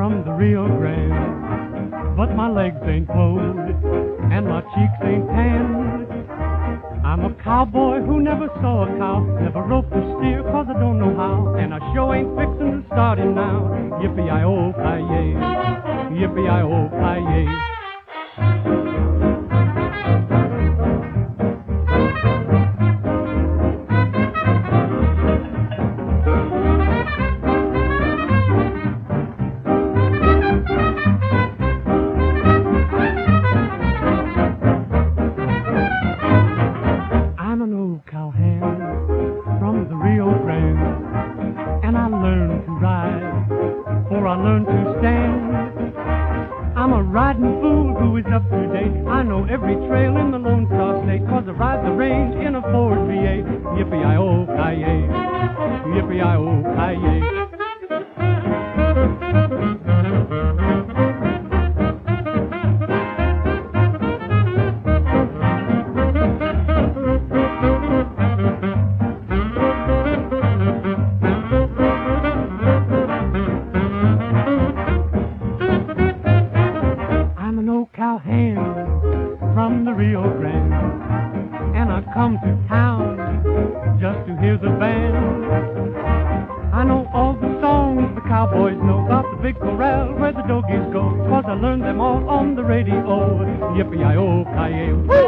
from the Rio Grande, but my legs ain't cold and my cheeks ain't tanned. I'm a cowboy who never saw a cow, never roped a steer 'cause I don't know how, and I sure ain't fixin' to start him now. Yippee-i-oh-ki-yay, yippee-i-oh-ki-yay. I'm an old cowhand from the Rio Grande, and I learned to ride before I learned to stand. I'm a riding fool who is up to date. I know every trail in the Lone Star State, 'cause I ride the range in a Ford V8. Yippee-i-oh-ki-yay, yippee-i-oh-ki-yay. I'm an old cowhand from the Rio Grande, and I come to town just to hear the band. I know all the songs the cowboys know about the big corral where the doggies go, 'cause I learned them all on the radio. Yippee-i-oh-ki-yay.